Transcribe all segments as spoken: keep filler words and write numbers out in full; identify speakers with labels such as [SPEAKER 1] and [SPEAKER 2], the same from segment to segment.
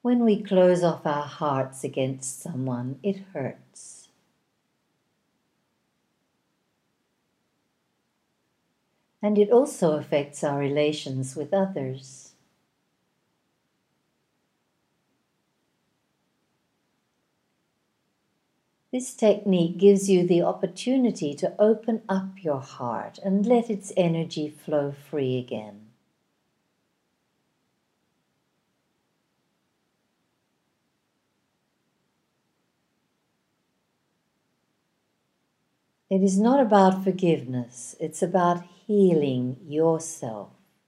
[SPEAKER 1] When we close off our hearts against someone, it hurts. And it also affects our relations with others. This technique gives you the opportunity to open up your heart and let its energy flow free again. It is not about forgiveness, it's about healing yourself.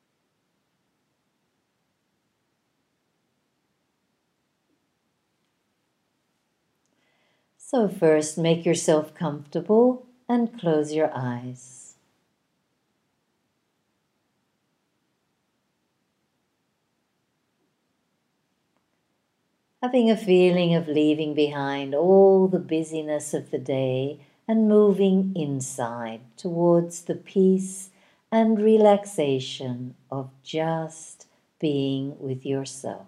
[SPEAKER 1] So first, make yourself comfortable and close your eyes. Having a feeling of leaving behind all the busyness of the day and moving inside towards the peace and relaxation of just being with yourself.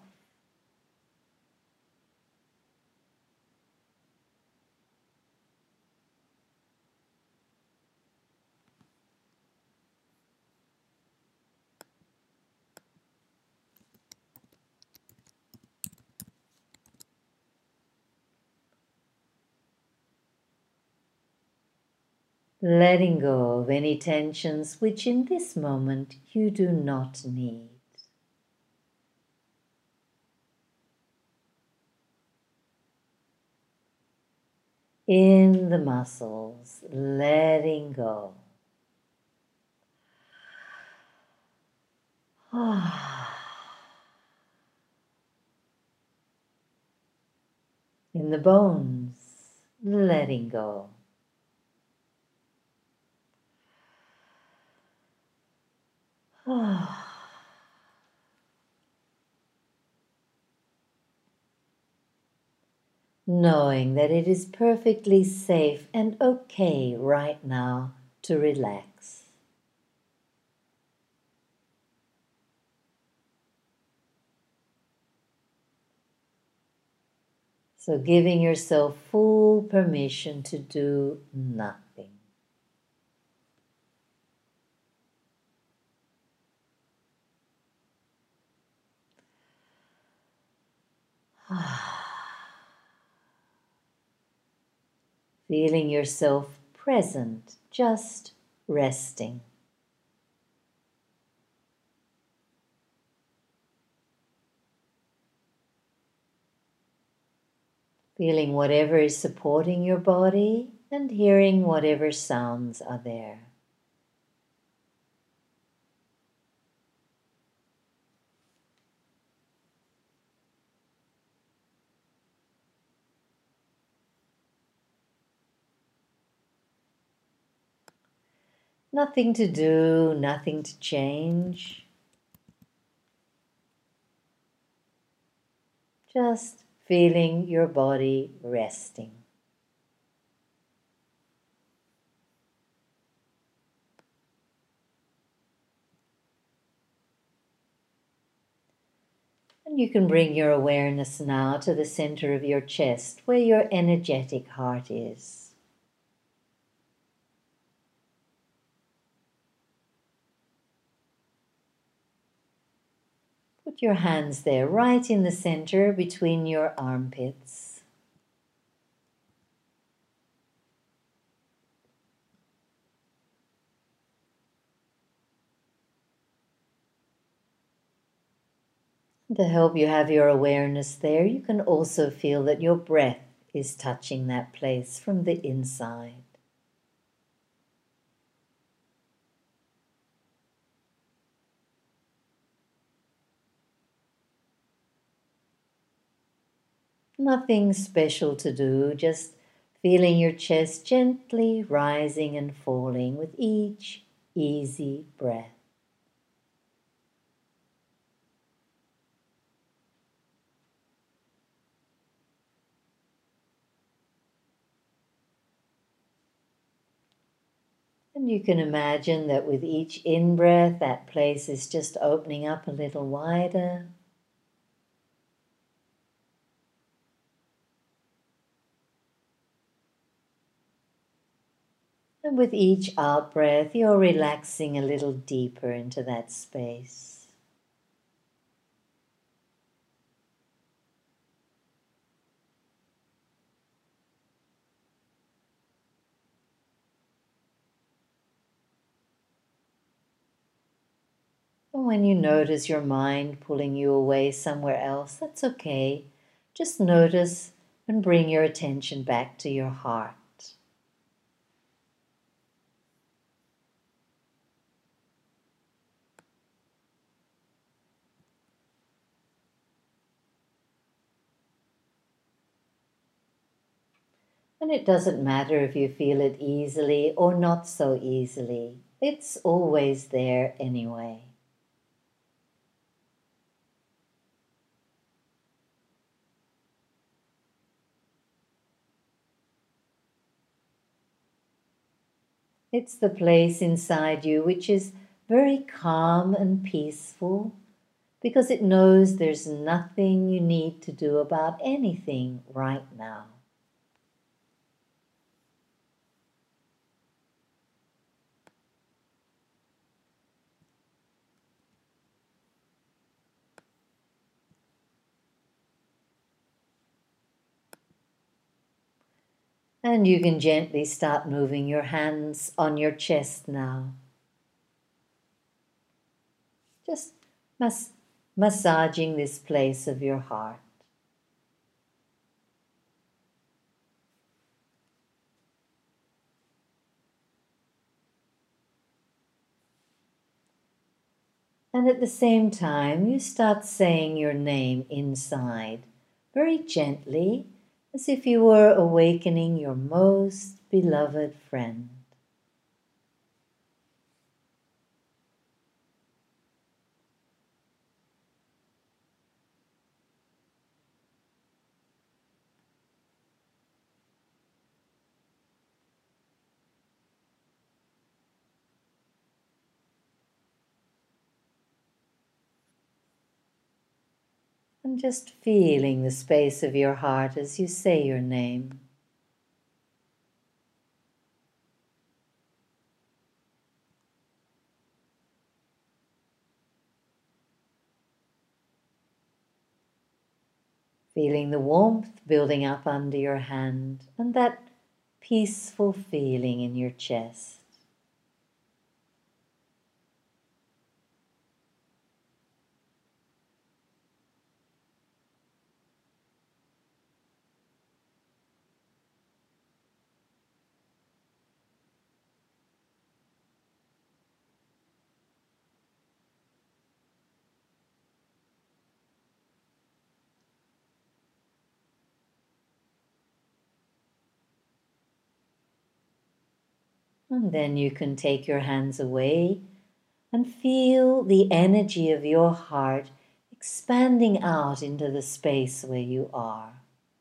[SPEAKER 1] Letting go of any tensions which in this moment you do not need. In the muscles, letting go. In the bones, letting go. Knowing that it is perfectly safe and okay right now to relax. So giving yourself full permission to do nothing. Feeling yourself present, just resting. Feeling whatever is supporting your body and hearing whatever sounds are there. Nothing to do, nothing to change. Just feeling your body resting. And you can bring your awareness now to the center of your chest, where your energetic heart is. Put your hands there, right in the center between your armpits. To help you have your awareness there, you can also feel that your breath is touching that place from the inside. Nothing special to do, just feeling your chest gently rising and falling with each easy breath. And you can imagine that with each in-breath, that place is just opening up a little wider. And with each out breath, you're relaxing a little deeper into that space. And when you notice your mind pulling you away somewhere else, that's okay. Just notice and bring your attention back to your heart. And it doesn't matter if you feel it easily or not so easily. It's always there anyway. It's the place inside you which is very calm and peaceful because it knows there's nothing you need to do about anything right now. And you can gently start moving your hands on your chest now. Just mas- massaging this place of your heart. And at the same time, you start saying your name inside, very gently, as if you were awakening your most beloved friend. And just feeling the space of your heart as you say your name. Feeling the warmth building up under your hand and that peaceful feeling in your chest. And then you can take your hands away and feel the energy of your heart expanding out into the space where you are.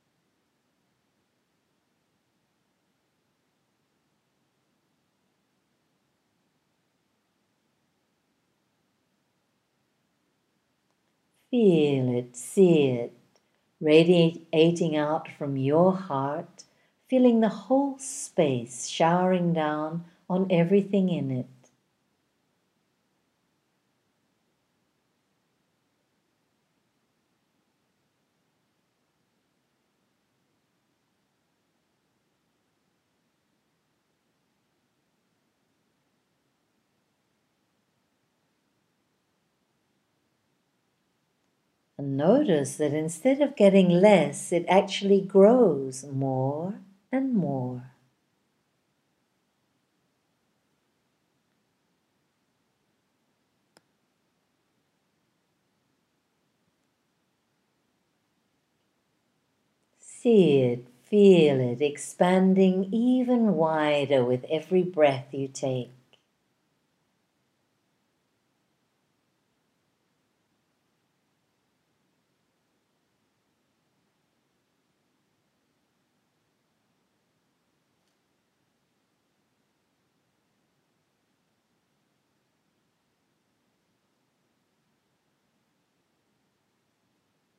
[SPEAKER 1] Feel it, see it, radiating out from your heart, filling the whole space, showering down on everything in it. And notice that instead of getting less, it actually grows more and more. See it, feel it, expanding even wider with every breath you take.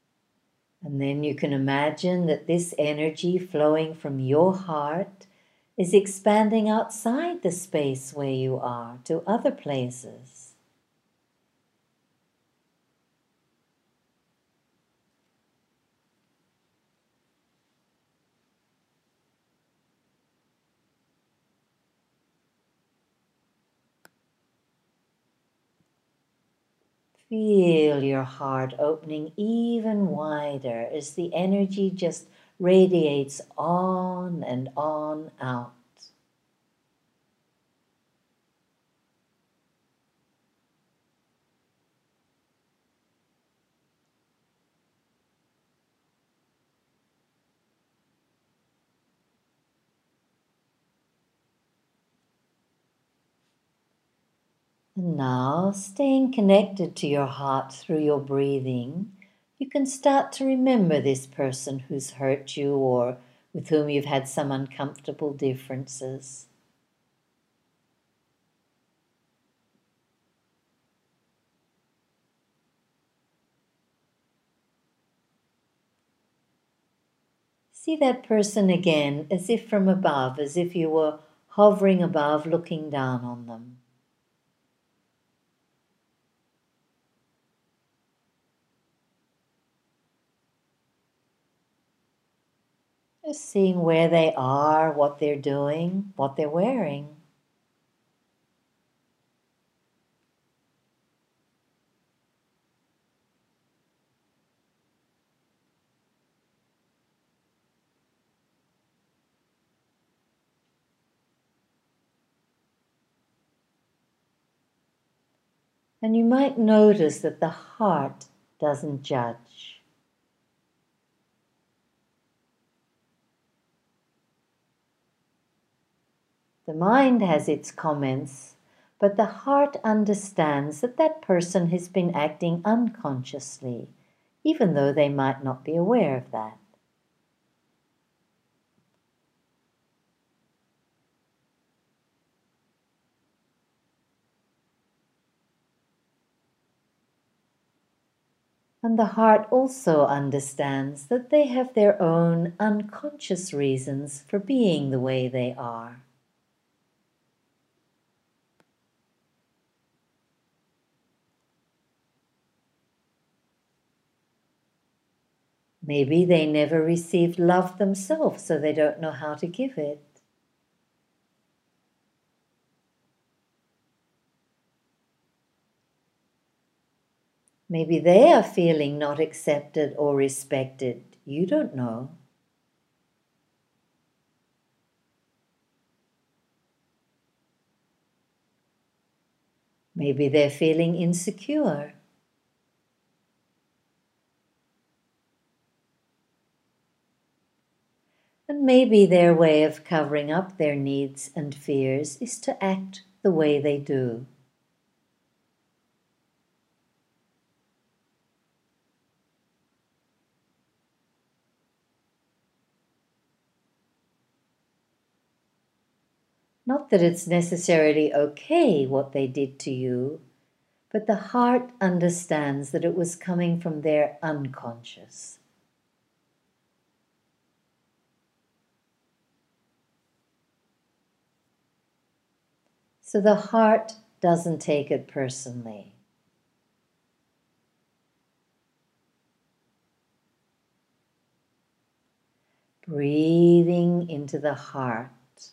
[SPEAKER 1] And then you can imagine that this energy flowing from your heart is expanding outside the space where you are to other places. Feel your heart opening even wider as the energy just radiates on and on out. And now, staying connected to your heart through your breathing, you can start to remember this person who's hurt you or with whom you've had some uncomfortable differences. See that person again as if from above, as if you were hovering above, looking down on them. Just seeing where they are, what they're doing, what they're wearing. And you might notice that the heart doesn't judge. The mind has its comments, but the heart understands that that person has been acting unconsciously, even though they might not be aware of that. And the heart also understands that they have their own unconscious reasons for being the way they are. Maybe they never received love themselves, so they don't know how to give it. Maybe they are feeling not accepted or respected. You don't know. Maybe they're feeling insecure. And maybe their way of covering up their needs and fears is to act the way they do. Not that it's necessarily okay what they did to you, but the heart understands that it was coming from their unconscious. So the heart doesn't take it personally. Breathing into the heart,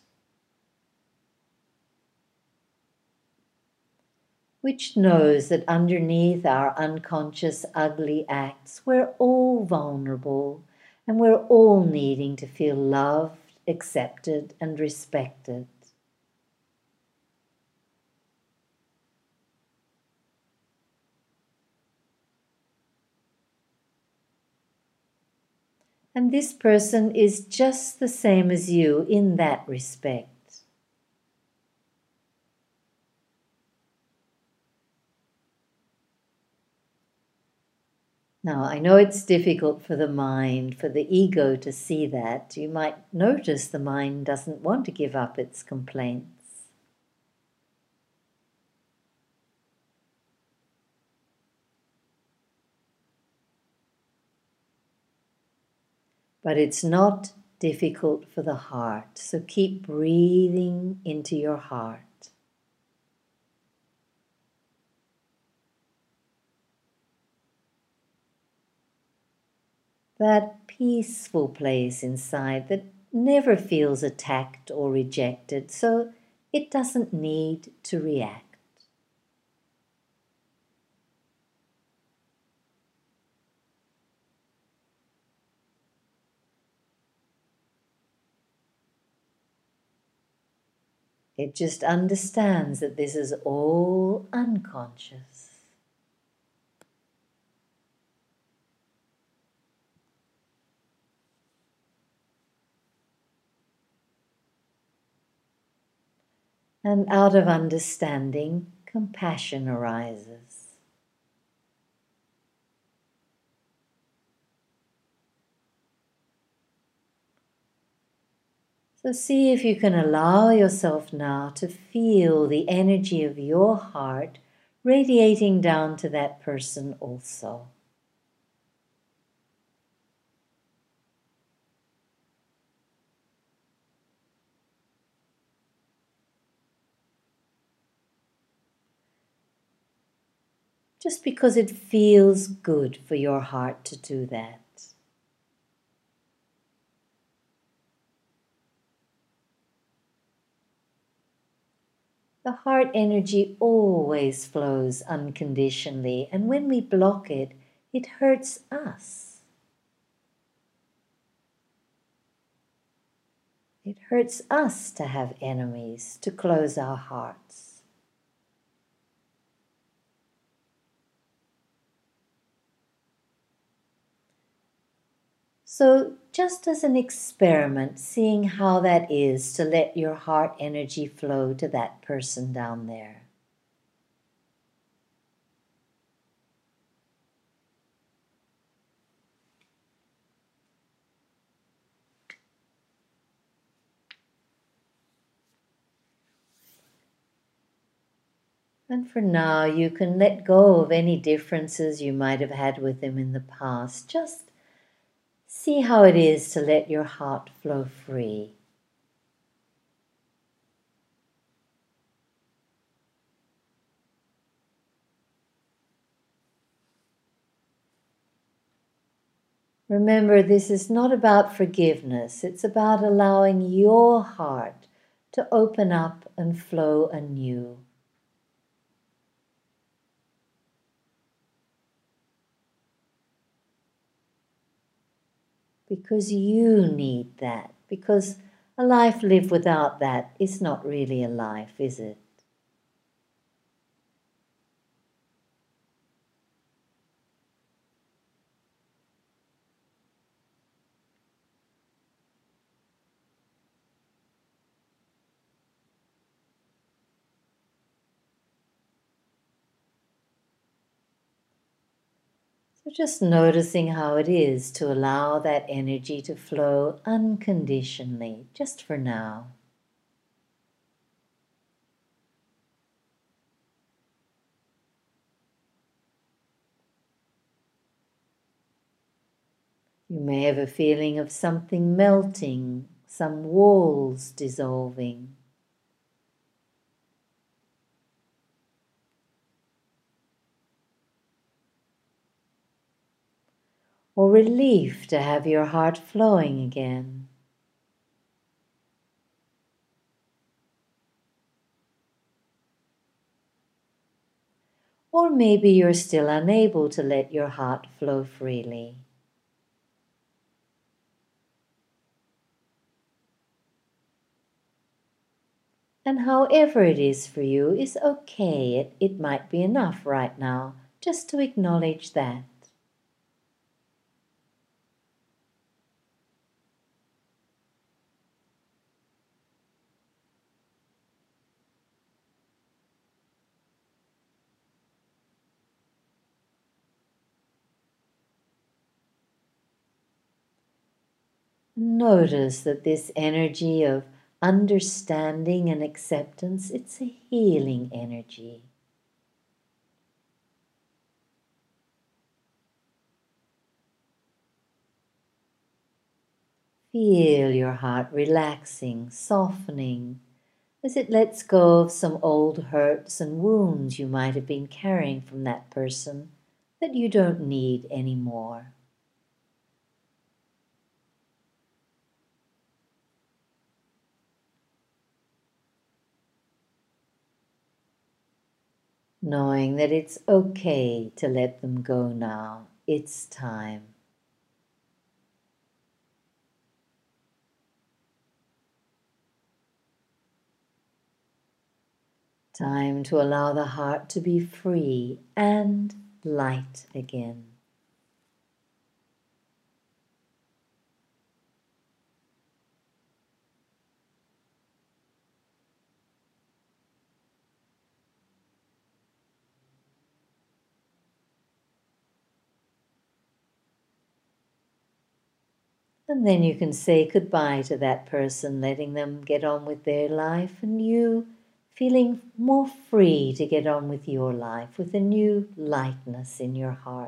[SPEAKER 1] which knows that underneath our unconscious ugly acts, we're all vulnerable and we're all needing to feel loved, accepted, and respected. And this person is just the same as you in that respect. Now, I know it's difficult for the mind, for the ego to see that. You might notice the mind doesn't want to give up its complaints. But it's not difficult for the heart. So keep breathing into your heart. That peaceful place inside that never feels attacked or rejected, so it doesn't need to react. It just understands that this is all unconscious. And out of understanding, compassion arises. So see if you can allow yourself now to feel the energy of your heart radiating down to that person also. Just because it feels good for your heart to do that. The heart energy always flows unconditionally, and when we block it, it hurts us. It hurts us to have enemies, to close our hearts. So, just as an experiment, seeing how that is to let your heart energy flow to that person down there. And for now, you can let go of any differences you might have had with them in the past. Just see how it is to let your heart flow free. Remember, this is not about forgiveness. It's about allowing your heart to open up and flow anew. Because you need that. Because a life lived without that is not really a life, is it? So just noticing how it is to allow that energy to flow unconditionally, just for now. You may have a feeling of something melting, some walls dissolving. Or relief to have your heart flowing again. Or maybe you're still unable to let your heart flow freely. And however it is for you is okay. It, it might be enough right now just to acknowledge that. Notice that this energy of understanding and acceptance, it's a healing energy. Feel your heart relaxing, softening, as it lets go of some old hurts and wounds you might have been carrying from that person that you don't need anymore. Knowing that it's okay to let them go now. It's time. Time to allow the heart to be free and light again. And then you can say goodbye to that person, letting them get on with their life, and you feeling more free to get on with your life with a new lightness in your heart.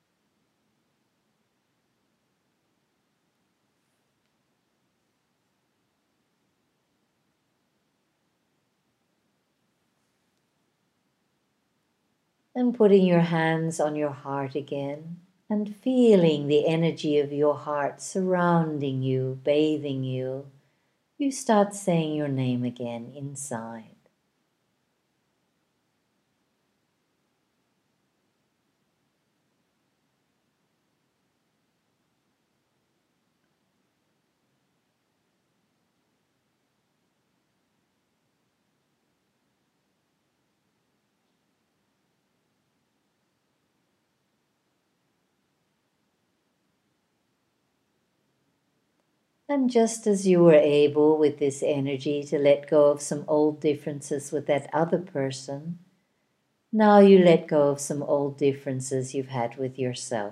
[SPEAKER 1] And putting your hands on your heart again and feeling the energy of your heart surrounding you, bathing you, you start saying your name again inside. And just as you were able with this energy to let go of some old differences with that other person, now you let go of some old differences you've had with yourself.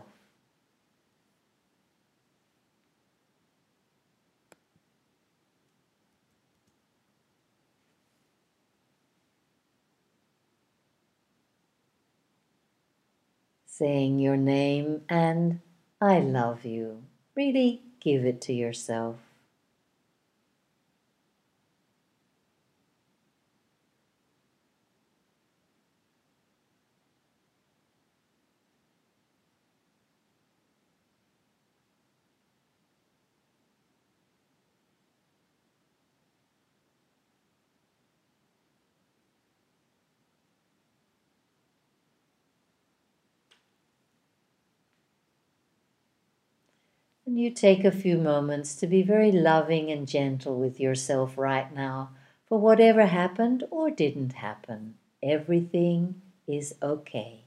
[SPEAKER 1] Saying your name and I love you. Really give it to yourself. And you take a few moments to be very loving and gentle with yourself right now for whatever happened or didn't happen. Everything is okay.